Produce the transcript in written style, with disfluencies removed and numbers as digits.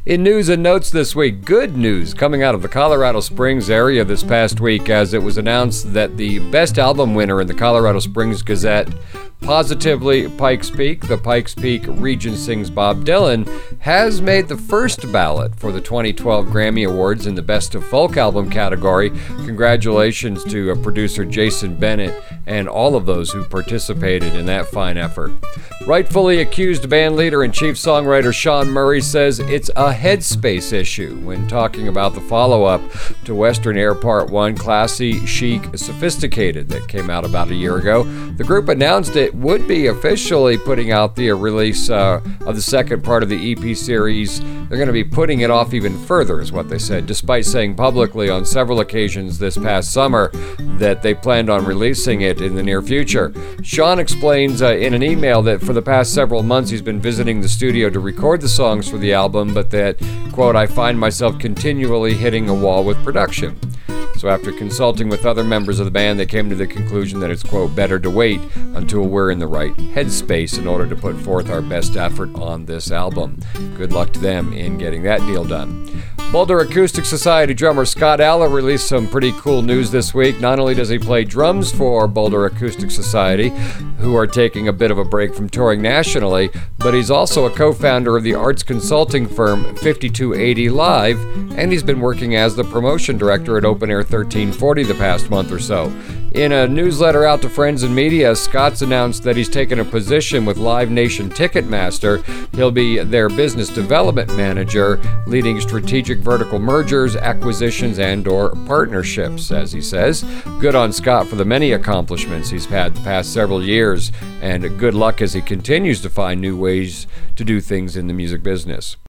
In news and notes this week, good news coming out of the Colorado Springs area this past week as it was announced that the best album winner in the Colorado Springs Gazette, Positively Pikes Peak, the Pikes Peak Region Sings Bob Dylan, has made the first ballot for the 2012 Grammy Awards in the Best of Folk Album category. Congratulations to producer Jason Bennett and all of those who participated in that fine effort. Rightfully accused band leader and chief songwriter Sean Murray says it's a headspace issue when talking about the follow-up to Western Air Part 1, Classy, Chic, Sophisticated, that came out about a year ago. The group announced it would be officially putting out the release of the second part of the EP series. They're going to be putting it off even further, is what they said, despite saying publicly on several occasions this past summer that they planned on releasing it in the near future. Sean explains in an email that for the past several months he's been visiting the studio to record the songs for the album, but that, quote, I find myself continually hitting a wall with production. So after consulting with other members of the band, they came to the conclusion that it's, quote, better to wait until we're in the right headspace in order to put forth our best effort on this album. Good luck to them in getting that deal done. Boulder Acoustic Society drummer Scott Alla released some pretty cool news this week. Not only does he play drums for Boulder Acoustic Society, who are taking a bit of a break from touring nationally, but he's also a co-founder of the arts consulting firm 5280 Live, and he's been working as the promotion director at Open Air 1340 the past month or so. In a newsletter out to friends and media, Scott's announced that he's taken a position with Live Nation Ticketmaster. He'll be their business development manager, leading strategic vertical mergers, acquisitions, and/or partnerships, as he says. Good on Scott for the many accomplishments he's had the past several years, and good luck as he continues to find new ways to do things in the music business.